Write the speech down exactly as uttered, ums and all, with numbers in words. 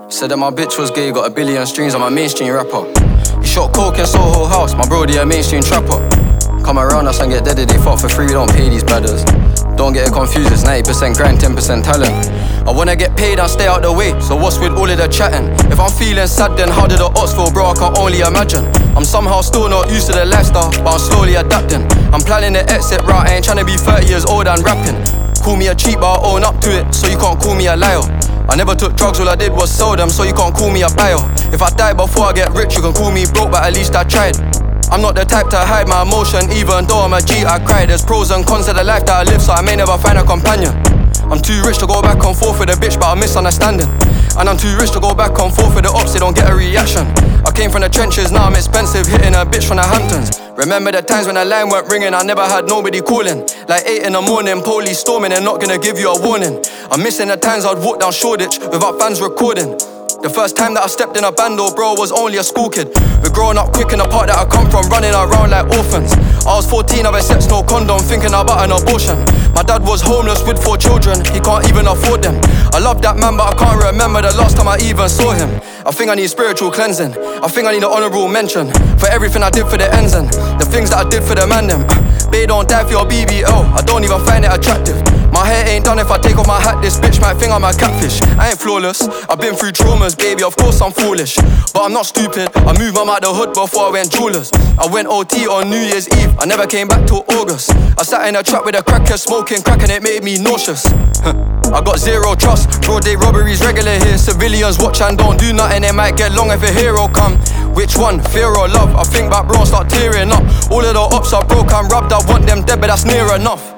Said that my bitch was gay, got a billion streams, I'm a mainstream rapper. He shot coke in Soho House, my brody a mainstream trapper. Come around us and get dead, they fuck for free, we don't pay these brothers. Don't get it confused, it's ninety percent grind, ten percent talent. I wanna get paid and stay out the way, so what's with all of the chatting? If I'm feeling sad, then how did the odds feel, bro? I can only imagine. I'm somehow still not used to the lifestyle, but I'm slowly adapting. I'm planning the exit route, I ain't tryna be thirty years old and rapping. Call me a cheat, but I own up to it, so you can't call me a liar. I never took drugs, all I did was sell them, so you can't call me a buyer. If I die before I get rich, you can call me broke, but at least I tried. I'm not the type to hide my emotion, even though I'm a G, I cry. There's pros and cons to the life that I live, so I may never find a companion. I'm too rich to go back and forth with a bitch, but I'm misunderstanding. And I'm too rich to go back and forth with the ops, they don't get a reaction. I came from the trenches, now I'm expensive, hitting a bitch from the Hamptons. Remember the times when the line weren't ringing, I never had nobody calling. Like eight in the morning, police storming, they're not gonna give you a warning. I'm missing the times I'd walk down Shoreditch without fans recording. The first time that I stepped in a bando, bro, was only a school kid. We're growing up quick in the part that I come from, running around like orphans. I was fourteen, I've sex, no condom, thinking about an abortion. My dad was homeless with four children, he can't even afford them. I love that man, but I can't remember the last time I even saw him. I think I need spiritual cleansing, I think I need an honourable mention for everything I did for the ends and the things that I did for the man them. They don't die for your B B L, I don't even find it attractive. My hair ain't done, if I take off my hat, this bitch might think I'm a catfish. I ain't flawless, I've been through traumas, baby, of course I'm foolish. But I'm not stupid, I moved mum out the hood before I went jewelers. I went O T on New Year's Eve, I never came back till August. I sat in a trap with a cracker, smoking crack and it made me nauseous. I got zero trust, broad day robberies regular here. Civilians watch and don't do nothing, they might get long if a hero come. Which one, fear or love? I think back bro and start tearing up. All of the ops are broke and robbed, I want them dead but that's near enough.